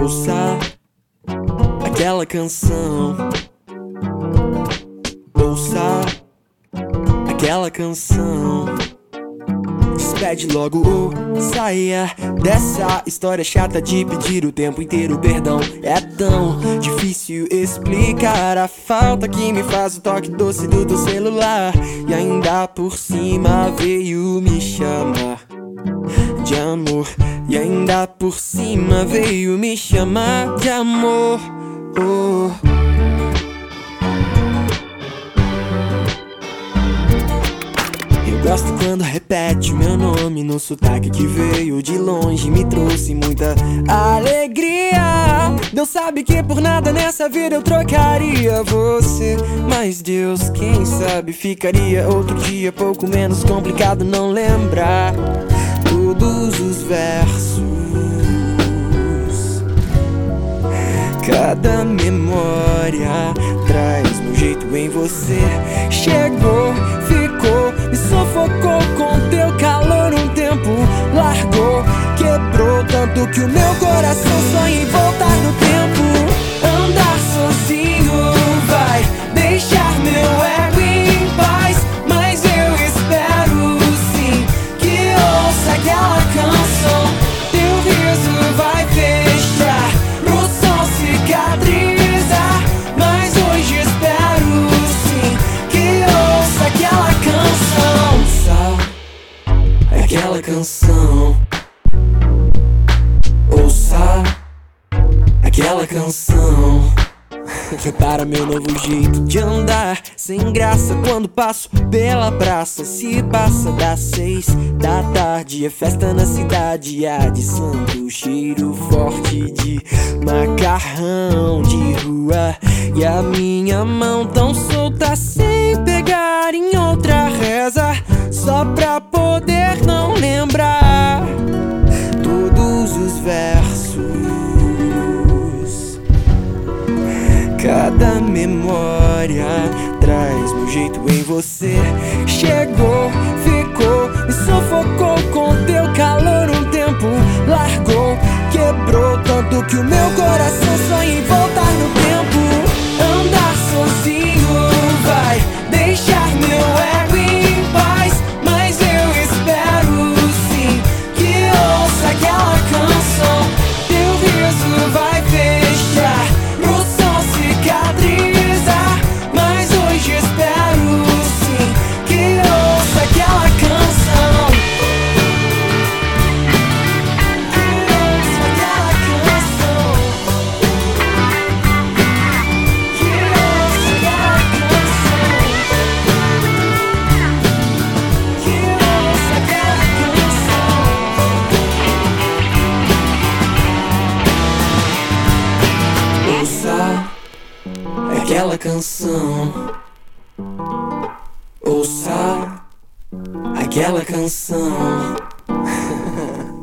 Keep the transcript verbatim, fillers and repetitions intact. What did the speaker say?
Ouça aquela canção. Ouça aquela canção. Despede logo ou saia dessa história chata de pedir o tempo inteiro perdão. É tão difícil explicar a falta que me faz o toque doce do teu celular. E ainda por cima veio me chamar de amor. E ainda por cima veio me chamar de amor. Oh. Eu gosto quando repete o meu nome no sotaque que veio de longe, me trouxe muita alegria. Deus sabe que por nada nessa vida eu trocaria você, mas Deus, quem sabe, ficaria outro dia pouco menos complicado não lembrar todos os versos, cada memória traz meu jeito em você. Chegou, ficou, me sufocou com teu calor um tempo. Largou, quebrou tanto que o meu coração sonha em voltar no tempo. Andar sozinho vai deixar meu ego em paz, mas eu espero sim que ouça aquela canção. Teu riso vai fechar, no som cicatrizar, mas hoje espero sim que ouça aquela canção. Ouça aquela canção. Ouça aquela canção. Repara meu novo jeito de andar, sem graça quando passo pela praça. Se passa das seis da tarde, é festa na cidade. Há de santo, cheiro forte de macarrão de rua. E a minha mão tão solta sem pegar em outra reza, só pra poder não lembrar todos os versos, cada memória traz meu jeito em você. Chegou, ficou, me sufocou com teu calor um tempo. Largou, quebrou tanto que o meu coração sonha em voltar no tempo. Andar sozinho vai deixar meu ego em paz, mas eu espero sim que ouça aquela canção. Teu riso vai fechar, no som cicatrizar, mas hoje espero sim que ouça aquela canção. Que ouça aquela canção. Que ouça aquela canção. Que ouça aquela canção. Ouça aquela canção. Ouça aquela canção.